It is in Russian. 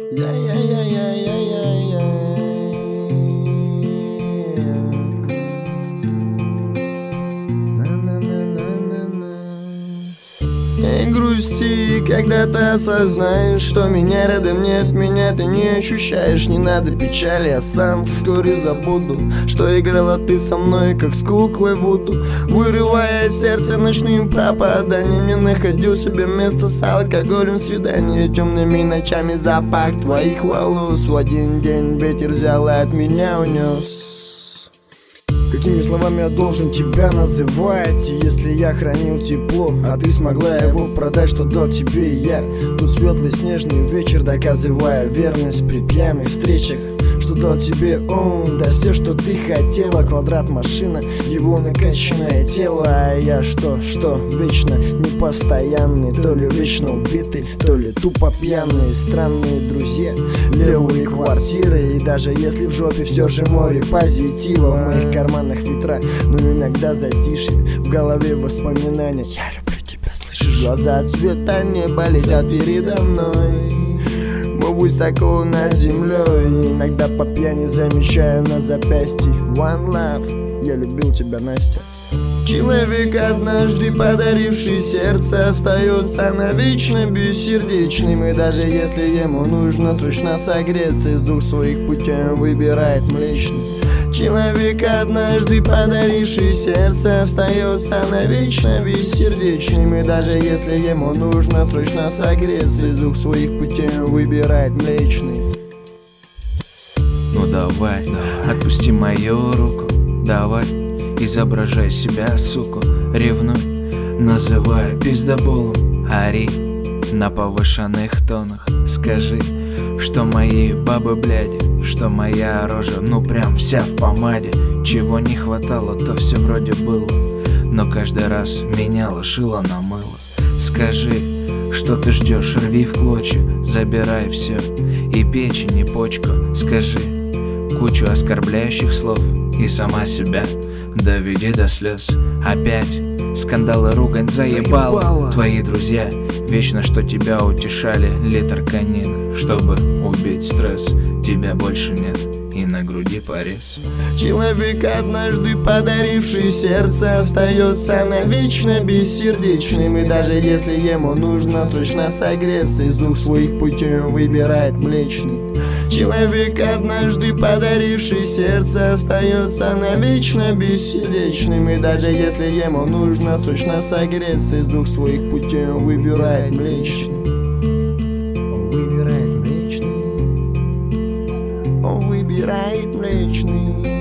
Не грусти, когда ты осознаешь, что меня рядом нет, меня ты не ощущаешь. Не надо печали, я сам вскоре забуду, что играла ты со мной, как с куклой Вуду. Вырывая сердце ночным пропаданием, не находил себе места с алкоголем. Свидания темными ночами, запах твоих волос. В один день ветер взял и от меня унес. Какими словами я должен тебя называть, если я хранил тепло, а ты смогла его продать, что дал тебе я? Тут светлый снежный вечер, доказывая верность при пьяных встречах. Что дал тебе он, да все, что ты хотела. Квадрат машина, его накачанное тело. А я что, вечно непостоянный, то ли вечно убитый, то ли тупо пьяные. Странные друзья, левые квартиры. И даже если в жопе все же море позитива, в моих карманах ветра, но иногда затишье, в голове воспоминания. Я люблю тебя, слышишь? Глаза цвета неба летят передо мной, мы высоко над землей. Иногда по пьяни замечаю на запястье One Love, я любил тебя, Настя. Человек, однажды подаривший сердце, остается навечно бессердечным. И даже если ему нужно срочно согреться, из двух своих путей он выбирает млечный. Человек, однажды подаривший сердце, остается навечно бессердечным. И даже если ему нужно срочно согреться, из двух своих путей он выбирает млечный. Ну давай, отпусти мою руку, давай, изображай себя, суку, ревнуй, называй пиздоболом, ори на повышенных тонах. Скажи, что мои бабы бляди, что моя рожа, ну прям вся в помаде. Чего не хватало, то все вроде было, но каждый раз меняла, шила на мыло. Скажи, что ты ждешь, рви в клочья, забирай все, и печень, и почку. Скажи кучу оскорбляющих слов и сама себя доведи до слез. Опять скандалы, ругань заебала. Твои друзья вечно что тебя утешали, литр конины, чтобы убить стресс. Тебя больше нет и на груди порез. Человек, однажды подаривший сердце, остается навечно бессердечным. И даже если ему нужно срочно согреться, из двух своих путей он выбирает млечный. Человек, однажды подаривший сердце, остается навечно бессердечным. И даже если ему нужно срочно согреться, из двух своих путей он выбирает млечный. Он выбирает млечный. Он выбирает млечный.